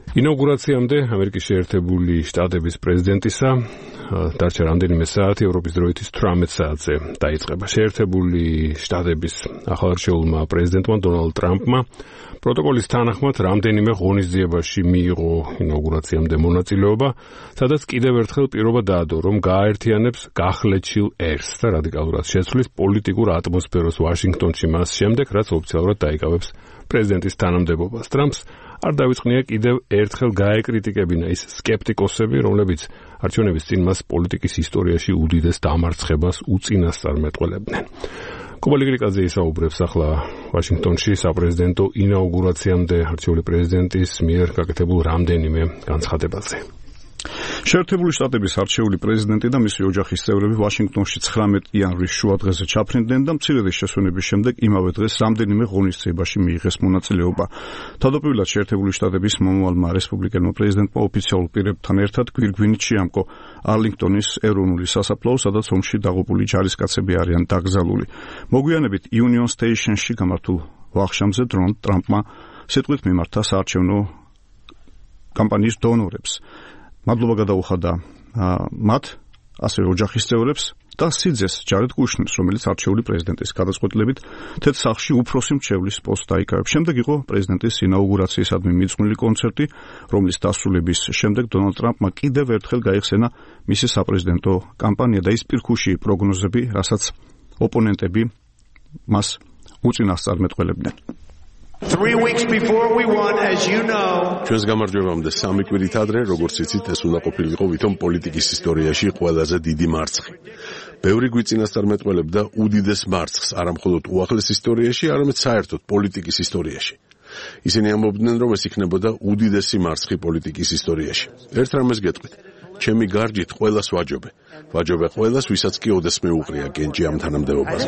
ინაუგურაციამდე ამერიკის შეერთებული შტატების პრეზიდენტისა დარჩა რამდენიმე საათი, ევროპის დროით 18 საათზე დაიწყება. შეერთებული შტატების ახალარჩეულმა პრეზიდენტმა დონალდ ტრამპმა პროტოკოლის თანახმად რამდენიმე ღონისძიებაში მიიღო ინაუგურაციამდე მონაწილეობა, სადაც კიდევ ერთხელ პირობა დაადო, რომ გააერთიანებს გახლეჩილ ერს და რადიკალურად შეცვლის პოლიტიკურ ატმოსფეროს ვაშინგტონში მას შემდეგ, რაც ოფიციალურად დაიკავებს პრეზიდენტის თანამდებობას. ტრამპს არ დავიწყნია კიდევ ერთხელ გაეკრიტიკებინა ის სკეპტიკოსები, რომლებიც არჩევნების წინ მას პოლიტიკის ისტორიაში უდიდეს დამარცხებას უწინასწარმეტყველებდნენ. კობალი გრიკაძე ისაუბრებს ახლა ვაშინგტონში საპრეზიდენტო ინაუგურაციამდე არჩეული პრეზიდენტის მიერ გაკეთებულ რამდენიმე განცხადებაზე. შეერთებული შტატების არჩეული პრეზიდენტი და მისი ოჯახის წევრები ვაშინგტონში 19 იანვრის შუადღეზე ჩაფრინდნენ და მცირედი შესვენების შემდეგ იმავე დღეს რამდენიმე ღონისძიებაში მიიღეს მონაწილეობა. თავდაპირველად შეერთებული შტატების მომავალმა რესპუბლიკელმა პრეზიდენტმა ოფიციალურ პირებთან ერთად გვირგვინით შეამკო არლინგტონის ეროვნული სასაფლაო, სადაც ომში დაღუპული ჯარისკაცები არიან დაკრძალული. მოგვიანებით იუნიონ სტეიშენში გამართულ ვახშამზე დონალდ ტრამპმა სიტყვით მიმართა საარჩევნო კამპანიის დონორებს. მადლობა გადაუხადა მათ, ასევე ოჯახის წევრებს და სიძეს ჯარედ კუშნერს, რომელიც არჩეული პრეზიდენტის გადაწყვეტილებით თეთრ სახლში უფროსი მრჩევლის პოსტს დაიკავებს. შემდეგ იყო პრეზიდენტის ინაუგურაციისადმი მიძღვნილი კონცერტი, რომლის დასრულების შემდეგ დონალდ ტრამპმა კიდევ ერთხელ გაიხსენა მისი საპრეზიდენტო კამპანია და ის პირქუში პროგნოზები, რასაც ოპონენტები მას უწინასწარმეტყველებდნენ. 3 weeks before we won, as you know. ჩვენს გამარჯვებამდე 3 კვირით ადრე, როგორც იცით, ეს უნდა ყოფილიყო ვითომ პოლიტიკის ისტორიაში ყველაზე დიდი მარცხი. ბევრი გვიწინასწარმეტყველებდა უდიდეს მარცხს, არა მხოლოდ უახლეს ისტორიაში, არამედ საერთოდ პოლიტიკის ისტორიაში. ისინი ამბობდნენ, რომ ეს იქნებოდა უდიდესი მარცხი პოლიტიკის ისტორიაში. ერთ რამეს გეტყვით, ჩემი გარჯით ყველას ვაჯობე. ვაჯობე ყველას, ვისაც კი ოდესმე უყრია გენჯი ამ თანამდებობაზე.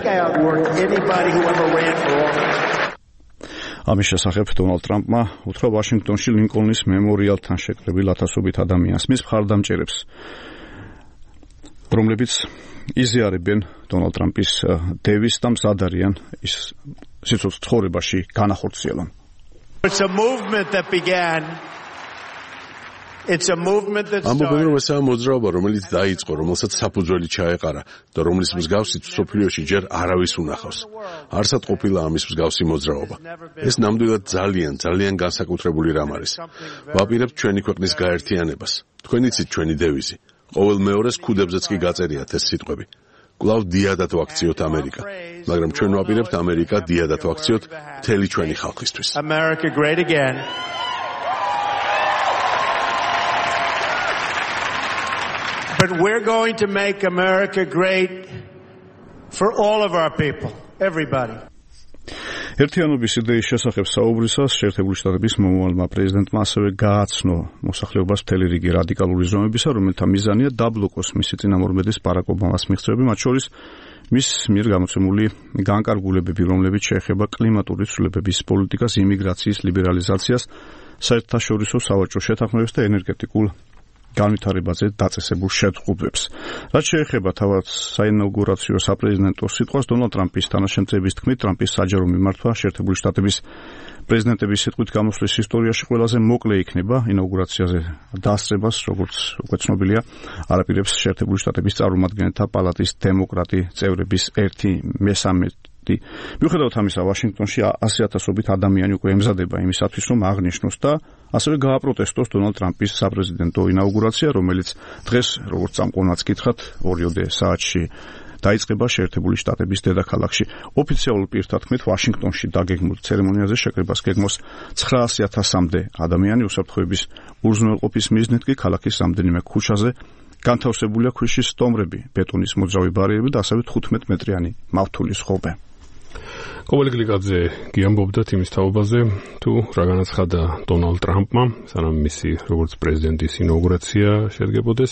ამის შესახებ დონალდ ტრამპმა უთხრა ვაშინგტონში ლინკოლნის მემორიალთან შეკრებილ ათასობით ადამიანს, მის მხარდამჭერებს, რომლებიც იზიარებენ დონალდ ტრამპის დევის და მზად არიან ის სიცოცხლის ცხოვრებაში განახორციელონ. ამბობენ, რომ ესაა მოძრაობა, რომელიც დაიწყო, რომელსაც საფუძველი ჩაეყარა და რომლის მსგავსით მსოფლიოში ჯერ არავის უნახავს. არსად ყოფილა ამის მსგავსი მოძრაობა. ეს ნამდვილად ძალიან განსაკუთრებული რამ არის. ვაპირებთ ჩვენი ქვეყნის გაერთიანებას. თქვენ იცით ჩვენი დევიზი. ყოველ მეორეს ქუდებზეც კი გაწერიათ ეს სიტყვები. კვლავ დიადად ვაქციოთ ამერიკა. მაგრამ ჩვენ ვაპირებთ ამერიკა დიადად ვაქციოთ მთელი ჩვენი ხალხისთვის. America great again. But we're going to make America great for all of our people, everybody. ერთიანობის იდეის შესახებ საუბრისას შეერთებული შტატების მომავალმა პრეზიდენტმა ასევე გააცნო მოსახლეობას მთელი რიგი რადიკალური ზომებისა, რომელთა მიზანია დაბლოკოს მისი წინამორბედის ბარაკ ობამას მიღწევები, მათ შორის მის მიერ გამოცემული განკარგულებები, რომლებიც შეეხება კლიმატური ცვლილებების პოლიტიკას, იმიგრაციის ლიბერალიზაციას, საერთაშორისო სავაჭრო შეთანხმებებს და ენერგეტიკულ განვითარებაზე დაწესებულ შეთანხმებებს. რაც შეეხება თავად საინაუგურაციო საპრეზიდენტო სიტყვას, დონალდ ტრამპის თანაშემწეების თქმით, ტრამპის საჯარო მიმართვა შეერთებული შტატების პრეზიდენტების სიტყვით გამოსვლის ისტორიაში ყველაზე მოკლე იქნება. ინაუგურაციაზე დასწრებას, როგორც უკვე ცნობილია, არაპირებს შეერთებული შტატების წარმომადგენელთა პალატის დემოკრატი წევრების 1/3. მიუხედავად ამისა, ვაშინგტონში 100,000-ობით ადამიანი უკვე ემზადება იმისათვის, რომ აღნიშნოს და ასევე გააპროტესტოს დონალდ ტრამპის საპრეზიდენტო ინაუგურაცია, რომელიც დღეს, როგორც წამყვანაც გითხრათ, 2 საათში დაიწყება შეერთებული შტატების დედაქალაქში. ოფიციალურ პირთა თქმით, ვაშინგტონში დაგეგმულ ცერემონიაზე შეკრებას გეგმოს 900,000-მდე ადამიანი, უსაფრთხოების უზრუნველყოფის მიზნით კი ქალაქის რამდენიმე ქუჩაზე განთავსებულია ქვიშის სტომრები, ბეტონის მოძრავი ბარიერები და ასევე 15 მეტრიანი მავთულის ღობე. კობალი გლიკაძე გიამბობდათ იმის თაობაზე, თუ რა განაცხადა დონალდ ტრამპმა, სანამ მისი როგორც პრეზიდენტის ინაუგურაცია შედგებოდეს.